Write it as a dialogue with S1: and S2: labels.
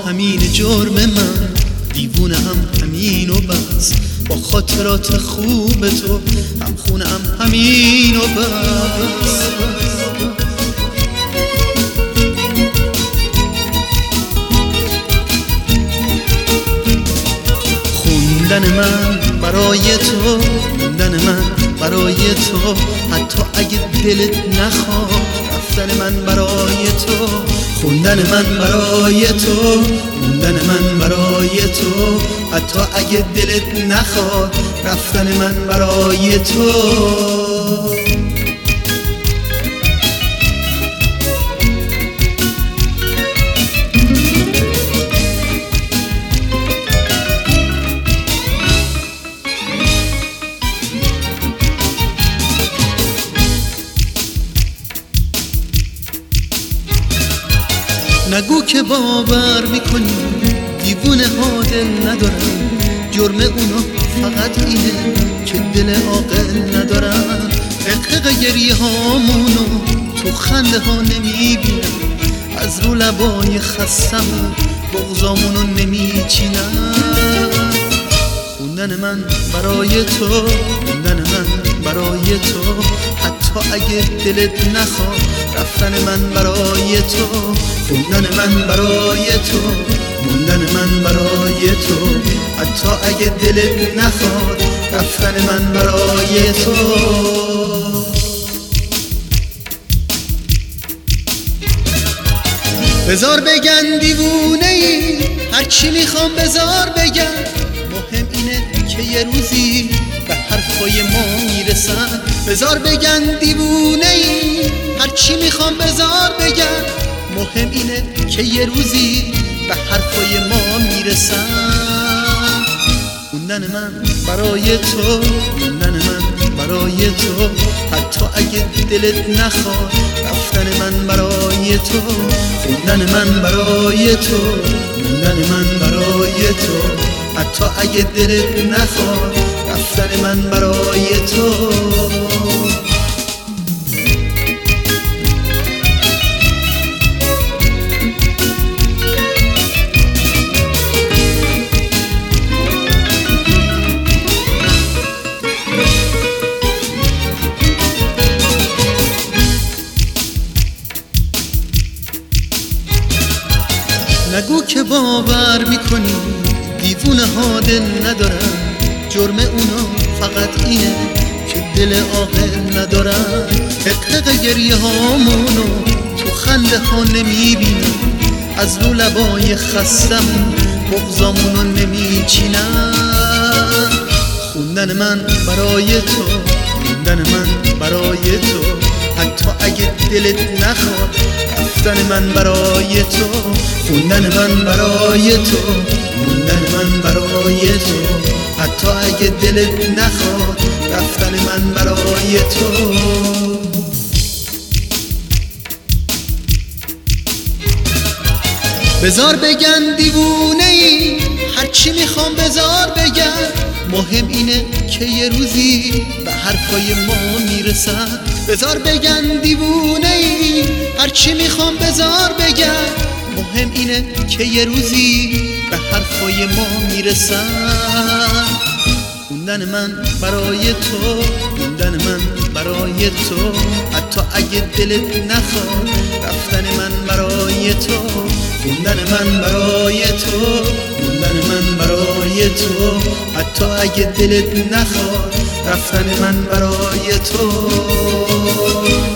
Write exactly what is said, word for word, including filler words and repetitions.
S1: همین جرم من، دیوونه هم همین و بس، با خاطرات خوب تو هم خونه هم همین و بس. خوندن من برای تو، خوندن من برای تو، حتی اگه دلت نخواد رفتن من برای تو. خوندن من برای تو، خوندن من برای تو، حتی اگه دلت نخواد رفتن من برای تو. نگو که باور میکنی دیوونه ها دل ندارن، جرم اونا فقط اینه که دل عاقل ندارن. حقق گریه هامونو تو خنده ها نمیبینن، از رو لبای خستمون بغضامونو نمیچینن. خوندن من برای تو، خوندن من برای تو، حتی اگه دلت نخواد رفتن من برای تو. خوندن من برای تو، موندن من برای تو، حتی اگه دلت نخواد رفتن من برای تو. بذار بگن دیوونه ای، هرچی میخوام بذار بگن، مهم اینه که یه روزی به حرفای ما میرسن. بذار بگن دیوونه ای، هرچی میخوام بذار بگن، مهم اینه که یه روزی به حرفای ما میرسن. خوندن من برای تو، خوندن من برای تو، حتی اگه دلت نخواد رفتن من برای تو. خوندن من برای تو، خوندن من برای تو، حتی اگه دلت نخواد رفتن من برای تو. نگو که باور میکنی دیوونه ها دل ندارن، جرم اونا فقط اینه که دل عاقل ندارن. حقق گریه هامونو تو خنده ها نمیبینن، از رو لبای خستمون بغضامونو نمیچینن. خوندن من برای تو، خوندن من برای تو، حتی اگه دلت نخواد رفتن من برای تو. خوندن من برای تو، خوندن من برای تو، حتی اگه دلت نخواد رفتن من برای تو. بذار بگن دیوونه ای، هرچی میخوام بذار بگن، مهم اینه که یه روزی به حرفای ما میرسن. بذار بگن دیوونه ای، هرچی میخوام بذار بگن، مهم اینه که یه روزی به حرفای ما میرسن. خوندن من برای تو، خوندن من برای تو، حتی اگه دلت نخواد رفتن من برای تو. خوندن من برای تو، خوندن من برای تو، حتی اگه دلت نخواد رفتن من برای تو.